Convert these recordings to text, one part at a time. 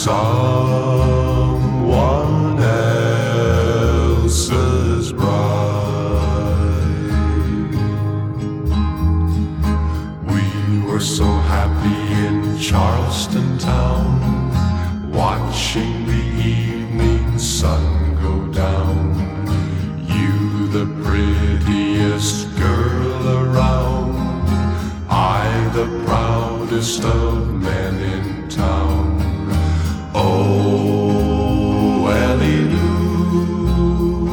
someone else's bride. We were so happy in Charleston town, watching the evening sun go down. You the prettiest girl around, I the proudest of men in town. Oh, Ellie Lou,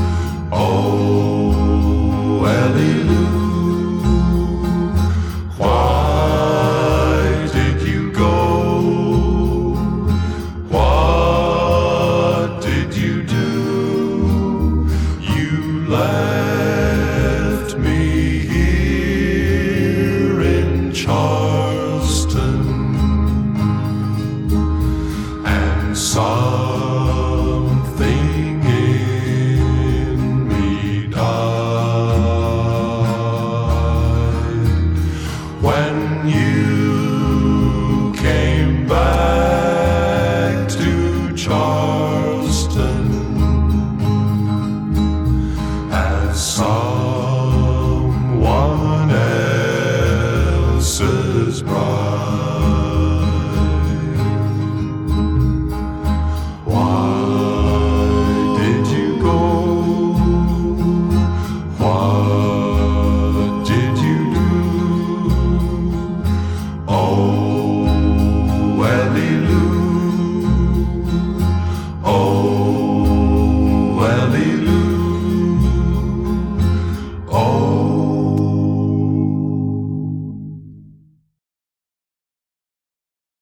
oh, Ellie Lou, why did you go? What did you do? You left me here in Charleston.